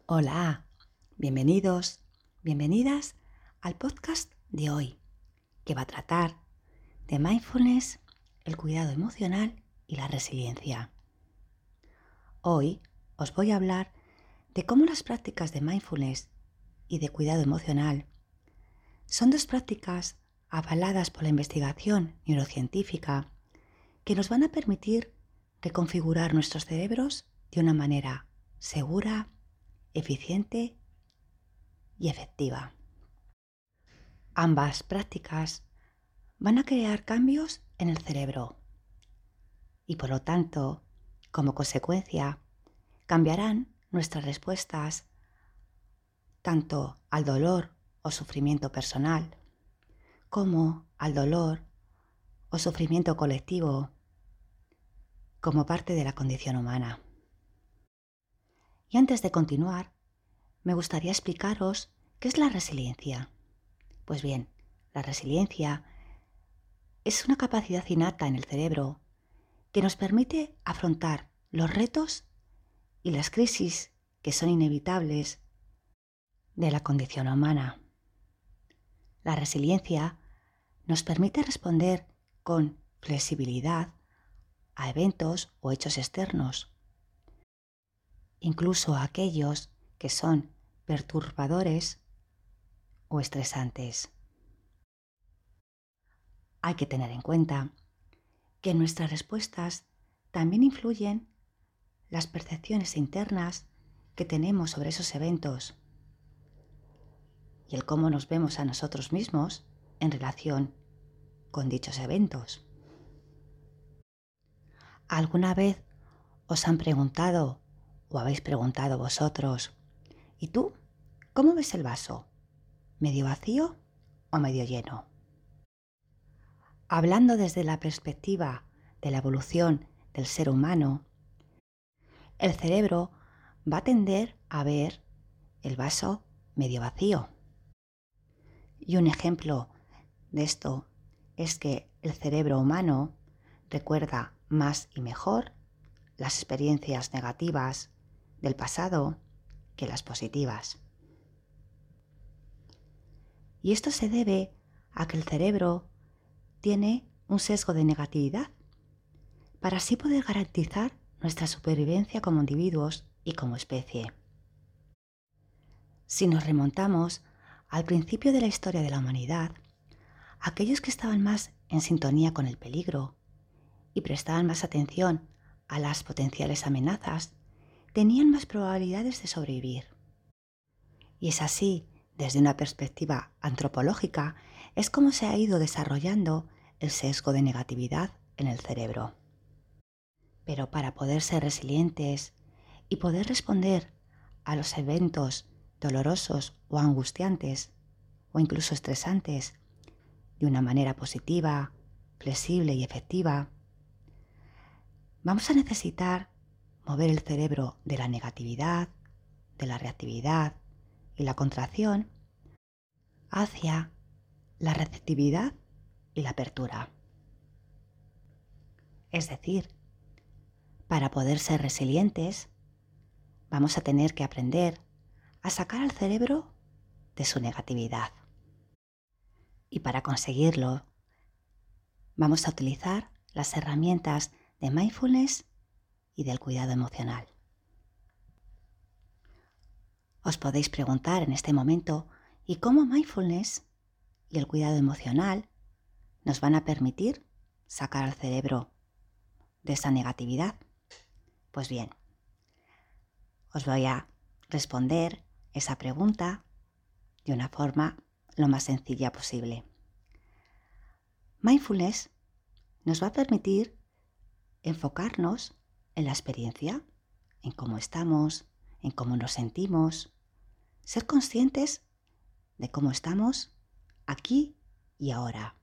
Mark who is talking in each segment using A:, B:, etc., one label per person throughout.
A: Hola, bienvenidos, bienvenidas al podcast de hoy, que va a tratar de mindfulness, el cuidado emocional y la resiliencia. Hoy os voy a hablar de cómo las prácticas de mindfulness y de cuidado emocional son dos prácticas avaladas por la investigación neurocientífica que nos van a permitir reconfigurar nuestros cerebros de una manera segura, eficiente y efectiva. Ambas prácticas van a crear cambios en el cerebro y por lo tanto, como consecuencia, cambiarán nuestras respuestas tanto al dolor o sufrimiento personal como al dolor o sufrimiento colectivo como parte de la condición humana. Y antes de continuar, me gustaría explicaros qué es la resiliencia. Pues bien, la resiliencia es una capacidad innata en el cerebro que nos permite afrontar los retos y las crisis que son inevitables de la condición humana. La resiliencia nos permite responder con flexibilidad a eventos o hechos externos, incluso a aquellos que son perturbadores o estresantes. Hay que tener en cuenta que en nuestras respuestas también influyen las percepciones internas que tenemos sobre esos eventos y el cómo nos vemos a nosotros mismos en relación con dichos eventos. ¿Alguna vez os han preguntado o habéis preguntado vosotros, ¿y tú cómo ves el vaso? ¿Medio vacío o medio lleno? Hablando desde la perspectiva de la evolución del ser humano, el cerebro va a tender a ver el vaso medio vacío. Y un ejemplo de esto es que el cerebro humano recuerda más y mejor las experiencias negativas del pasado que las positivas. Y esto se debe a que el cerebro tiene un sesgo de negatividad para así poder garantizar nuestra supervivencia como individuos y como especie. Si nos remontamos al principio de la historia de la humanidad, aquellos que estaban más en sintonía con el peligro y prestaban más atención a las potenciales amenazas, tenían más probabilidades de sobrevivir. Y es así, desde una perspectiva antropológica, es como se ha ido desarrollando el sesgo de negatividad en el cerebro. Pero para poder ser resilientes y poder responder a los eventos dolorosos o angustiantes o incluso estresantes de una manera positiva, flexible y efectiva, vamos a necesitar mover el cerebro de la negatividad, de la reactividad y la contracción hacia la receptividad y la apertura. Es decir, para poder ser resilientes, vamos a tener que aprender a sacar al cerebro de su negatividad. Y para conseguirlo, vamos a utilizar las herramientas de mindfulness y del cuidado emocional. Os podéis preguntar en este momento, ¿y cómo mindfulness y el cuidado emocional nos van a permitir sacar al cerebro de esa negatividad? Pues bien, os voy a responder esa pregunta de una forma lo más sencilla posible. Mindfulness nos va a permitir enfocarnos en la experiencia, en cómo estamos, en cómo nos sentimos, ser conscientes de cómo estamos aquí y ahora.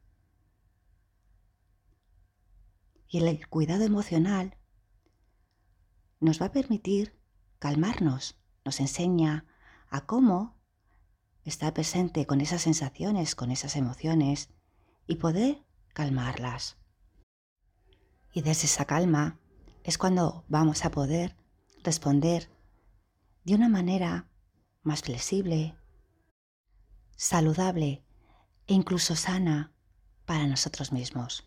A: Y el cuidado emocional nos va a permitir calmarnos, nos enseña a cómo estar presente con esas sensaciones, con esas emociones y poder calmarlas. Y desde esa calma es cuando vamos a poder responder de una manera más flexible, saludable e incluso sana para nosotros mismos.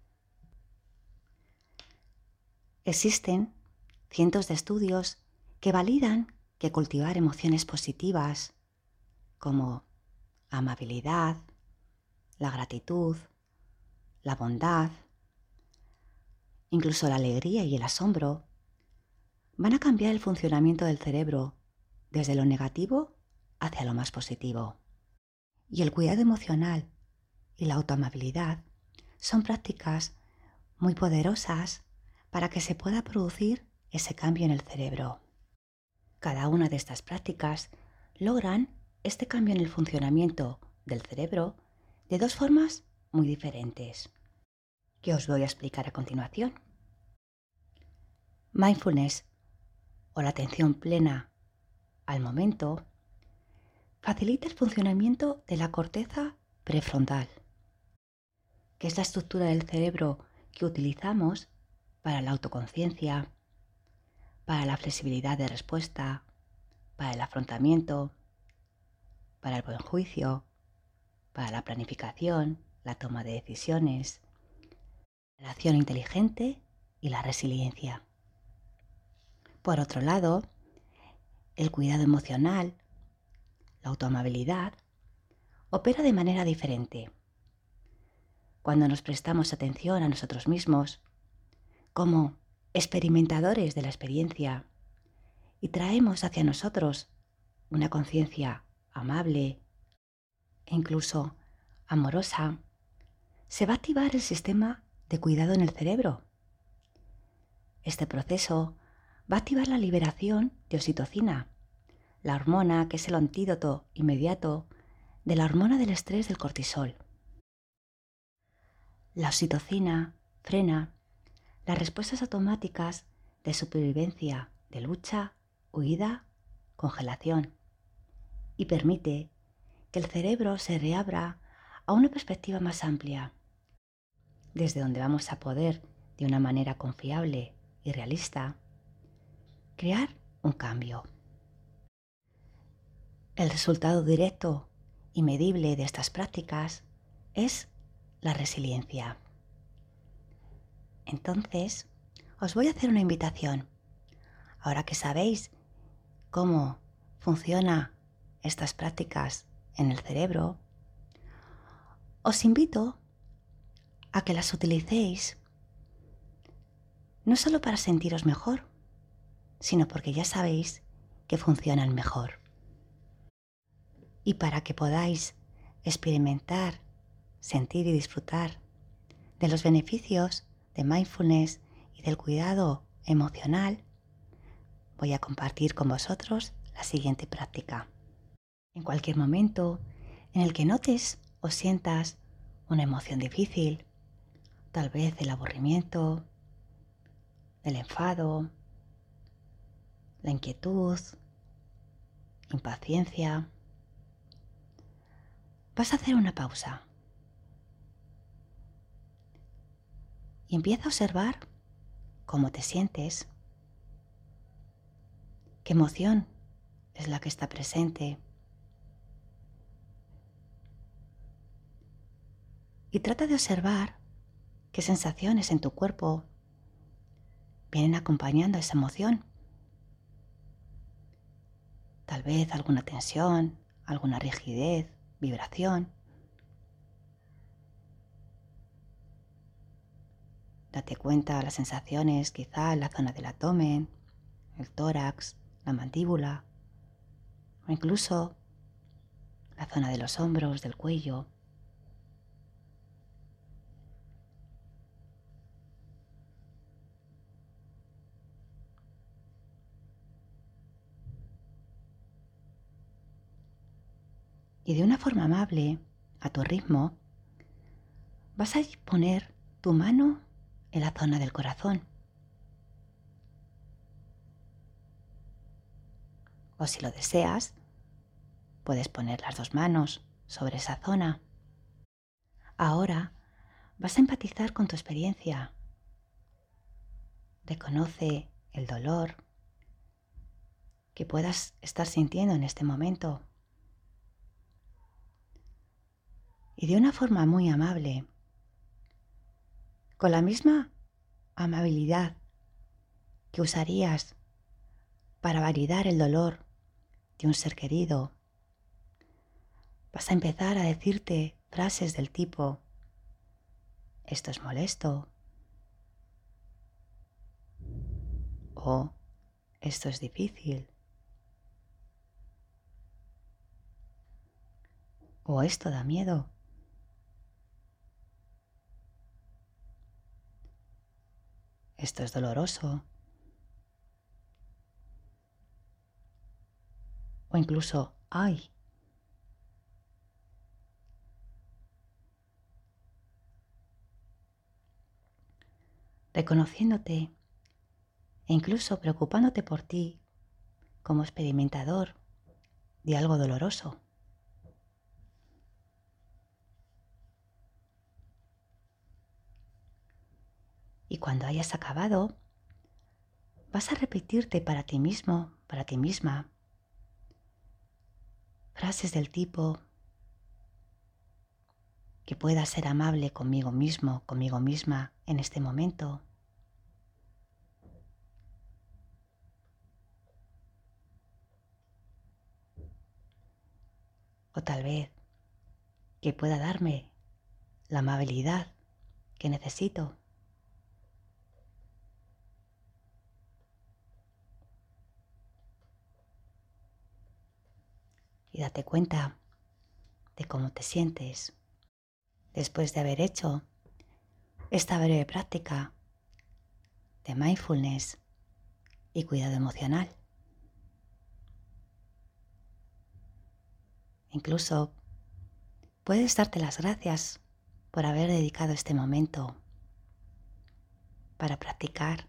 A: Existen cientos de estudios que validan que cultivar emociones positivas como amabilidad, la gratitud, la bondad, incluso la alegría y el asombro, van a cambiar el funcionamiento del cerebro desde lo negativo hacia lo más positivo. Y el cuidado emocional y la autoamabilidad son prácticas muy poderosas para que se pueda producir ese cambio en el cerebro. Cada una de estas prácticas logran este cambio en el funcionamiento del cerebro de dos formas muy diferentes, que os voy a explicar a continuación. Mindfulness, o la atención plena al momento, facilita el funcionamiento de la corteza prefrontal, que es la estructura del cerebro que utilizamos para la autoconciencia, para la flexibilidad de respuesta, para el afrontamiento, para el buen juicio, para la planificación, la toma de decisiones, la acción inteligente y la resiliencia. Por otro lado, el cuidado emocional, la autoamabilidad, opera de manera diferente. Cuando nos prestamos atención a nosotros mismos, como experimentadores de la experiencia, y traemos hacia nosotros una conciencia amable e incluso amorosa, se va a activar el sistema de cuidado en el cerebro. Este proceso va a activar la liberación de oxitocina, la hormona que es el antídoto inmediato de la hormona del estrés del cortisol. La oxitocina frena las respuestas automáticas de supervivencia, de lucha, huida, congelación, y permite que el cerebro se reabra a una perspectiva más amplia, desde donde vamos a poder, de una manera confiable y realista, crear un cambio. El resultado directo y medible de estas prácticas es la resiliencia. Entonces, os voy a hacer una invitación. Ahora que sabéis cómo funcionan estas prácticas en el cerebro, os invito a que las utilicéis no solo para sentiros mejor, sino porque ya sabéis que funcionan mejor. Y para que podáis experimentar, sentir y disfrutar de los beneficios de mindfulness y del cuidado emocional, voy a compartir con vosotros la siguiente práctica. En cualquier momento en el que notes o sientas una emoción difícil, tal vez el aburrimiento, el enfado, la inquietud, impaciencia, vas a hacer una pausa y empieza a observar cómo te sientes, qué emoción es la que está presente, y trata de observar qué sensaciones en tu cuerpo vienen acompañando a esa emoción. Tal vez alguna tensión, alguna rigidez, vibración. Date cuenta de las sensaciones quizá en la zona del abdomen, el tórax, la mandíbula o incluso la zona de los hombros, del cuello. Y de una forma amable, a tu ritmo, vas a poner tu mano en la zona del corazón. O si lo deseas, puedes poner las dos manos sobre esa zona. Ahora vas a empatizar con tu experiencia. Reconoce el dolor, que puedas estar sintiendo en este momento. Y de una forma muy amable, con la misma amabilidad que usarías para validar el dolor de un ser querido, vas a empezar a decirte frases del tipo: esto es molesto, o esto es difícil, o esto da miedo. Esto es doloroso. O incluso, ay. Reconociéndote e incluso preocupándote por ti como experimentador de algo doloroso. Y cuando hayas acabado, vas a repetirte para ti mismo, para ti misma, frases del tipo que pueda ser amable conmigo mismo, conmigo misma en este momento. O tal vez que pueda darme la amabilidad que necesito. Y date cuenta de cómo te sientes después de haber hecho esta breve práctica de mindfulness y cuidado emocional. Incluso puedes darte las gracias por haber dedicado este momento para practicar.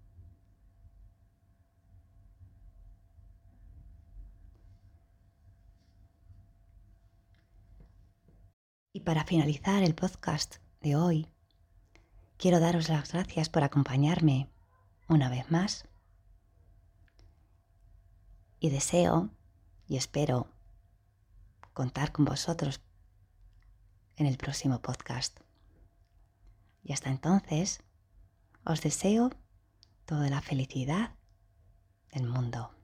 A: Y para finalizar el podcast de hoy, quiero daros las gracias por acompañarme una vez más y deseo y espero contar con vosotros en el próximo podcast. Y hasta entonces, os deseo toda la felicidad del mundo.